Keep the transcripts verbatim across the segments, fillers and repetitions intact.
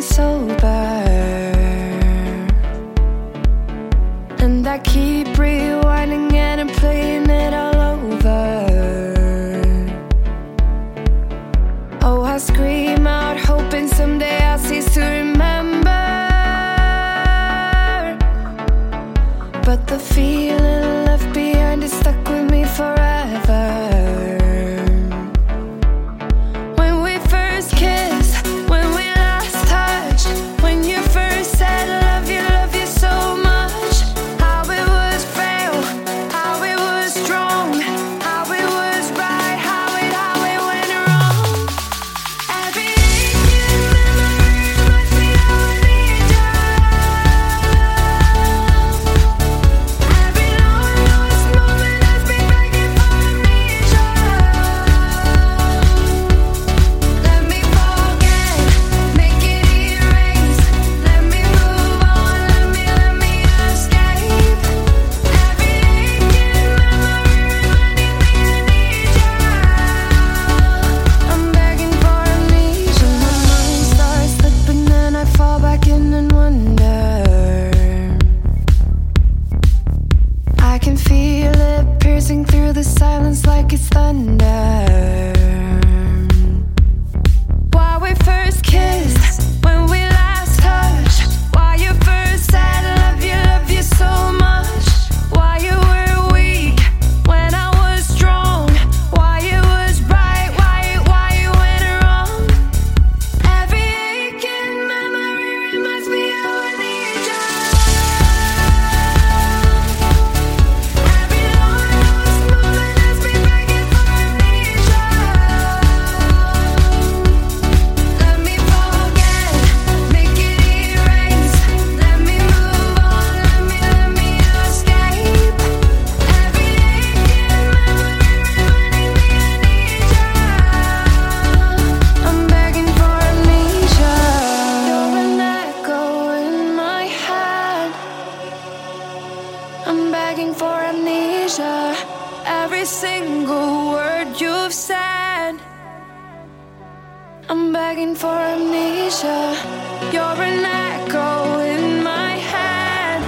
sober, and I keep rewinding it and playing it all over. Oh, I scream out hoping someday I'll cease to remember, but the feeling left behind is stuck with me forever. When we first kissed, when we last touched, when you first said love you, love you so much. How it was frail, how it was strong, how it was right, how it, how it went wrong. Every aching memory reminds me how I need you. Every long lost moment has me begging for amnesia. Let me forget, make it erase. Let me move on, let me, let me escape. Every aching memory reminding me I need you. I'm begging for amnesia. My mind starts slipping and I fall back in and wonder. I can feel it piercing through the silence like it's thunder. Why we first kissed, when we last touched, why you first said love you, love you so much. Why you were weak when I was strong, why it was right, why it, why it went wrong. Every aching memory reminds me how I need you. Every long lost moment has me begging for amnesia. Let me forget, make it erase. Let me move on, let me, let me escape. Every aching memory reminding me I need you. I'm begging for amnesia. You're an echo in my head. I'm begging for amnesia. Every single word you've said, I'm begging for amnesia. You're an echo in my head.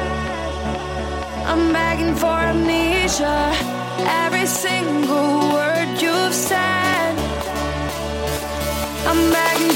I'm begging for amnesia. Every single word you've said, I'm begging